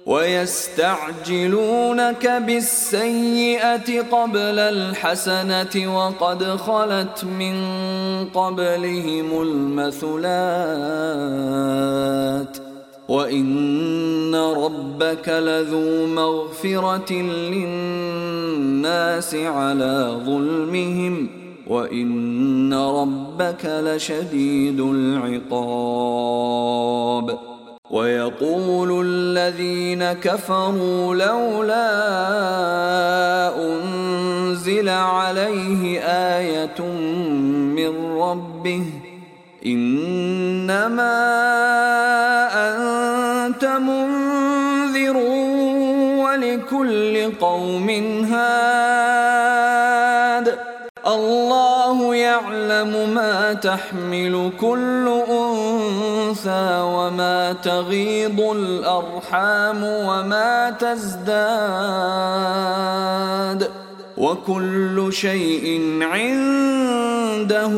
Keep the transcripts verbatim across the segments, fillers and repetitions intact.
ويستعجلونك بالسيئة قبل الحسنة وقد خلت من قبلهم المثلات وإن ربك لذو مغفرة للناس على ظلمهم وإن ربك لشديد العقاب. ويقول الذين كفروا لولا أنزل عليه آية من ربه إنما أنت منذر ولكل قوم هاد الله يعلم ما تحمل كل أنثى وما تغيض الأرحام وما تزداد وكل شيء عنده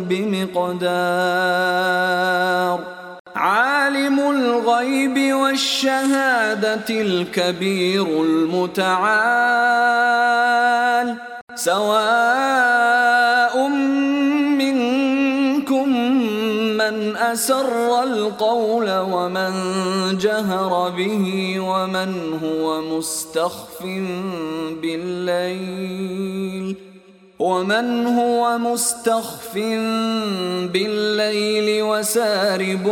بمقدار. عالم الغيب والشهادة الكبير المتعال سواء منكم من أسر القول ومن جهر به ومن هو مستخف بالليل ومن هو مستخف بالليل وسارب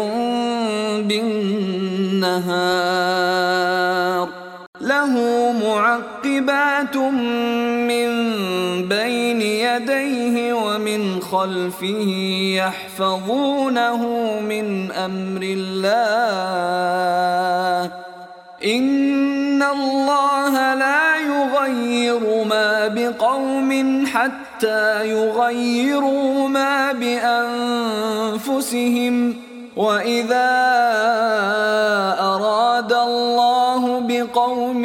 بالنهار له معقبات من بين يديه ومن خلفه يحفظونه من أمر الله إن الله لا يغير ما بقوم حتى يغيروا ما بأنفسهم وإذا أراد الله بقوم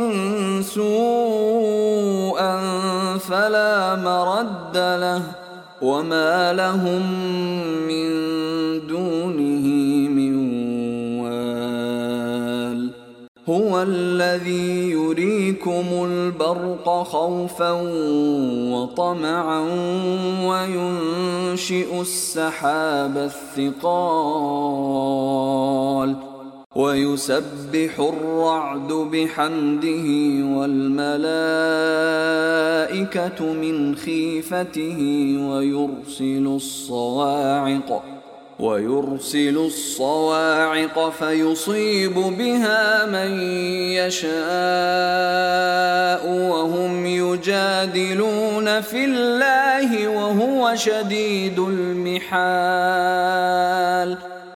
سوءا فلا مرد له وما لهم من دونه من وال. هو الذي يريكم البرق خوفا وطمعا وينشئ السحاب الثقال ويسبح الرعد بحمده والملائكة من خيفته ويرسل الصواعق ويرسل الصواعق فيصيب بها من يشاء وهم يجادلون في الله وهو شديد المحال.